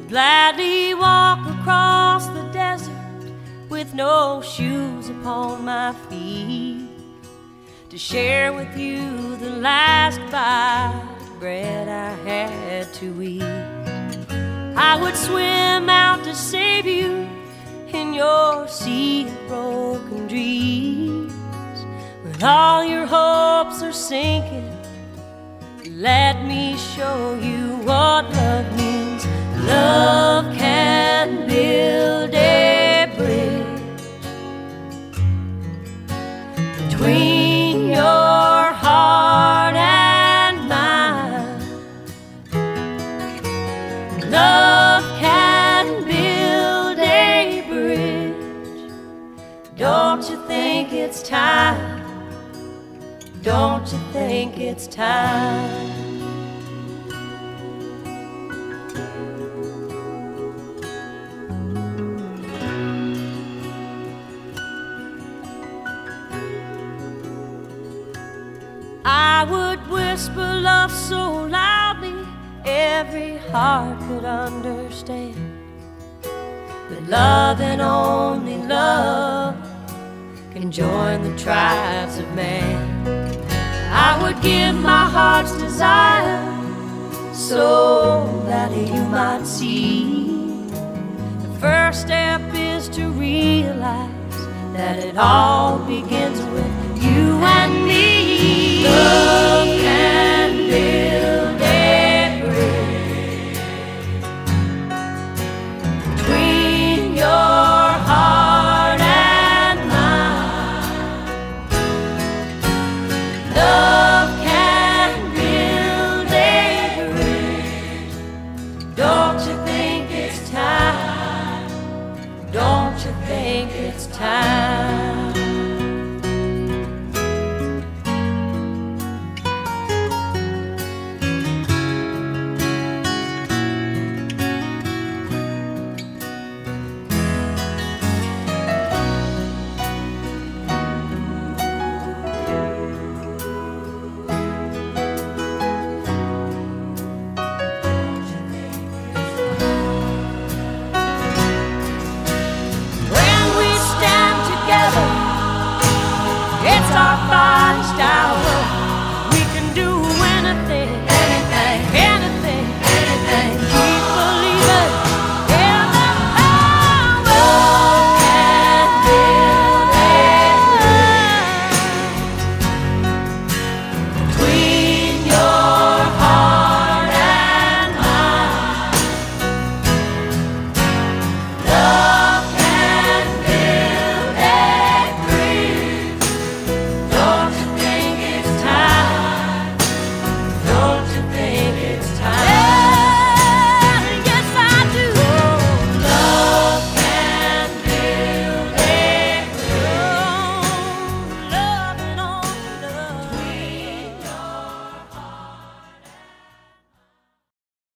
Gladly walk across the desert with no shoes upon my feet, to share with you the last bite of bread I had to eat. I would swim out to save you in your sea of broken dreams. When all your hopes are sinking, let me show you what love means. Love can build a bridge between your heart and mine. Love can build a bridge. Don't you think it's time? Don't you think it's time? I would whisper love so loudly every heart could understand, but love and only love can join the tribes of man. I would give my heart's desire so that you might see. The first step is to realize that it all begins